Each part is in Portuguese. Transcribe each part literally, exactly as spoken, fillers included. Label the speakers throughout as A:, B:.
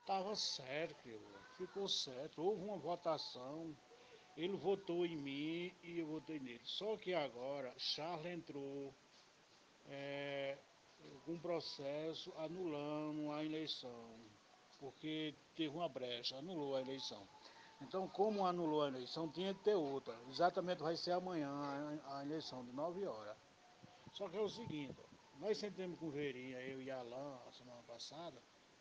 A: Tava certo, ficou certo. Houve uma votação, ele votou em mim e eu votei nele. Só que agora Charles entrou é, com um processo anulando a eleição, porque teve uma brecha, anulou a eleição. Então, como anulou a eleição, tinha que ter outra. Exatamente vai ser amanhã a eleição, de nove horas. Só que é o seguinte, nós sentamos com o Verinha, eu e Alain, a semana passada,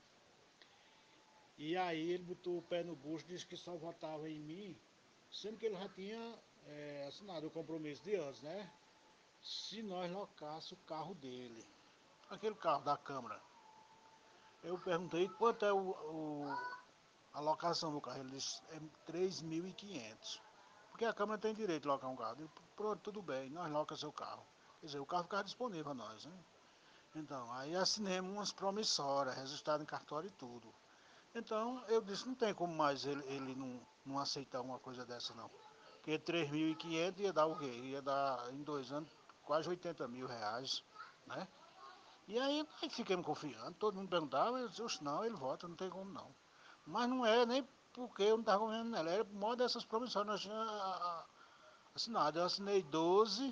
A: e aí ele botou o pé no bucho, disse que só votava em mim, sendo que ele já tinha é, assinado o compromisso de antes, né? Se nós locássemos o carro dele, aquele carro da Câmara. Eu perguntei quanto é o, o, a locação do carro. Ele disse é três mil e quinhentos. Porque a Câmara tem direito de locar um carro. Eu, pronto, tudo bem, nós locamos seu carro. Quer dizer, o carro ficava disponível a nós, né? Então, aí assinemos umas promissórias, registrado em cartório e tudo. Então, eu disse, não tem como mais ele, ele não, não aceitar uma coisa dessa, não. Porque três mil e quinhentos ia dar o quê? Ia dar, em dois anos, quase oitenta mil reais, né? E aí, nós ficamos confiando, todo mundo perguntava, eu disse, não, ele vota, não tem como não. Mas não é nem porque eu não estava confiando nela, era por modo dessas promissões, nós tínhamos assinado. Eu assinei doze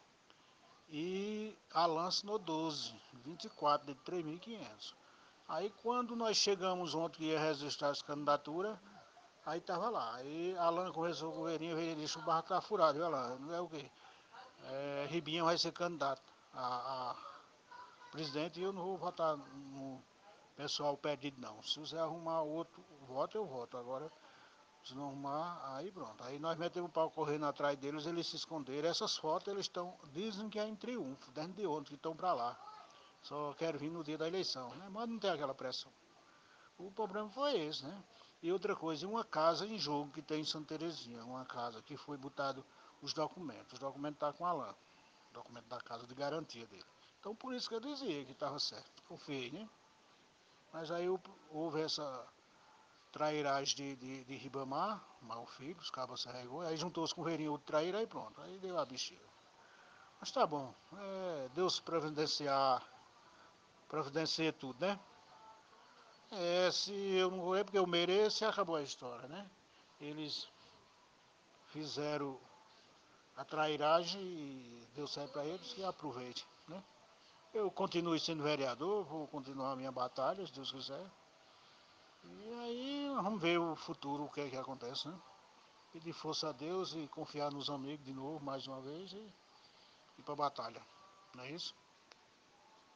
A: e Alan assinou doze, vinte e quatro, de três mil e quinhentos. Aí quando nós chegamos ontem que ia registrar essa candidatura, aí estava lá. Aí Alan conversou com o Verinho, ele disse, o barco está furado, viu, Alan? Não é o quê? É, Ribinha vai ser candidato a, a presidente e eu não vou votar no pessoal perdido não. Se você arrumar outro voto, eu voto. Agora, se não arrumar, aí pronto. Aí nós metemos o pau correndo atrás deles, eles se esconderam. Essas fotos eles estão, dizem que é em triunfo, desde de ontem, que estão para lá. Só quero vir no dia da eleição, né? Mas não tem aquela pressão. O problema foi esse, né? E outra coisa, uma casa em jogo que tem em Santa Terezinha, uma casa que foi botado os documentos. Os documentos estão tá com a Alain, documento da casa de garantia dele. Então por isso que eu dizia que estava certo. Confiei, né? Mas aí houve essa trairagem de, de, de Ribamar, mal filho, os cabas se arregou, aí juntou-se com o Verinho outro traíra, aí pronto, aí deu a bexiga. Mas tá bom, é, Deus providenciar, providencia tudo, né? É, se eu não vou é porque eu mereço e acabou a história, né? Eles fizeram a trairagem e deu certo para eles e aproveite, né? Eu continuo sendo vereador, vou continuar a minha batalha, se Deus quiser. E aí vamos ver o futuro, o que é que acontece, né? Pedir força a Deus e confiar nos amigos de novo, mais uma vez, e ir para a batalha. Não é isso?